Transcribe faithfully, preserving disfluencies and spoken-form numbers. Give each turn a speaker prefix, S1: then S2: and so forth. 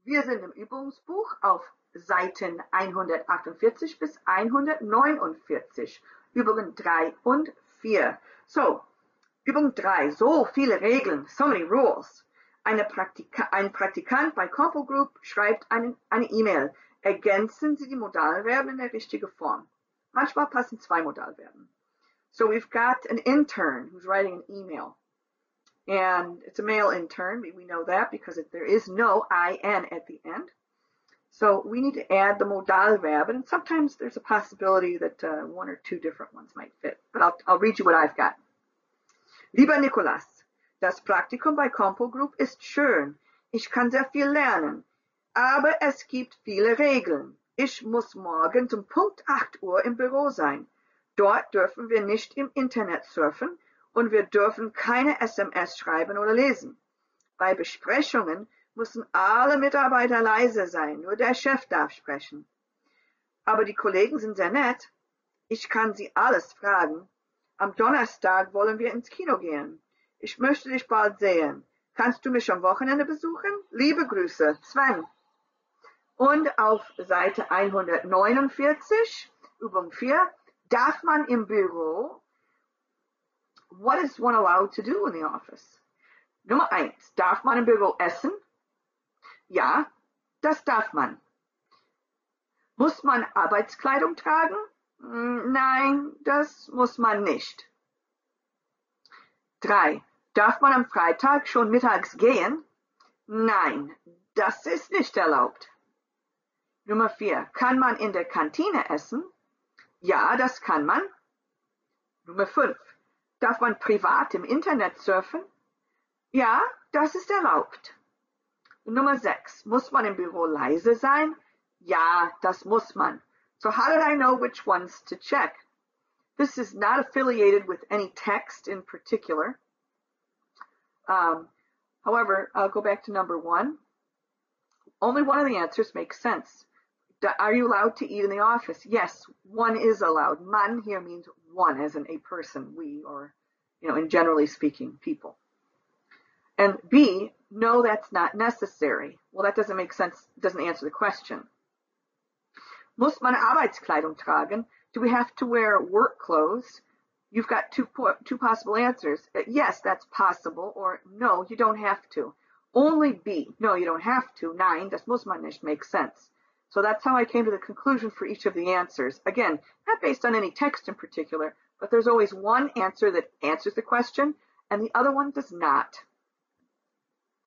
S1: Wir sind im Übungsbuch auf Seiten hundertachtundvierzig bis hundertneunundvierzig, Übungen drei und vier. So, Übung drei, so viele Regeln, so many rules. Eine Praktika ein Praktikant bei Compo Group schreibt einen, eine E-Mail. Ergänzen Sie die Modalverben in der richtigen Form. Manchmal passen zwei Modalverben. So we've got an intern who's writing an email. And it's a male intern. We know that because it, there is no I N at the end. So we need to add the Modalverb. And sometimes there's a possibility that uh, one or two different ones might fit. But I'll, I'll read you what I've got. Lieber Nikolas, das Praktikum bei Compo Group ist schön. Ich kann sehr viel lernen. Aber es gibt viele Regeln. Ich muss morgen um Punkt acht Uhr im Büro sein. Dort dürfen wir nicht im Internet surfen und wir dürfen keine S M S schreiben oder lesen. Bei Besprechungen müssen alle Mitarbeiter leise sein, nur der Chef darf sprechen. Aber die Kollegen sind sehr nett. Ich kann sie alles fragen. Am Donnerstag wollen wir ins Kino gehen. Ich möchte dich bald sehen. Kannst du mich am Wochenende besuchen? Liebe Grüße, Sven. Und auf Seite hundertneunundvierzig, Übung vier, darf man im Büro, what is one allowed to do in the office? Nummer eins, darf man im Büro essen? Ja, das darf man. Muss man Arbeitskleidung tragen? Nein, das muss man nicht. Drei, darf man am Freitag schon mittags gehen? Nein, das ist nicht erlaubt. Nummer vier, kann man in der Kantine essen? Ja, das kann man. Nummer fünf, darf man privat im Internet surfen? Ja, das ist erlaubt. Nummer sechs, muss man im Büro leise sein? Ja, das muss man. So how did I know which ones to check? This is not affiliated with any text in particular. Um, however, I'll go back to number one. Only one of the answers makes sense. Are you allowed to eat in the office? Yes, one is allowed. Man here means one, as in a person, we, or, you know, in generally speaking, people. And B, no, that's not necessary. Well, that doesn't make sense, doesn't answer the question. Muss man Arbeitskleidung tragen? Do we have to wear work clothes? You've got two, two possible answers. Yes, that's possible, or no, you don't have to. Only B, no, you don't have to. Nein, das muss man nicht, makes sense. So that's how I came to the conclusion for each of the answers. Again, not based on any text in particular, but there's always one answer that answers the question, and the other one does not.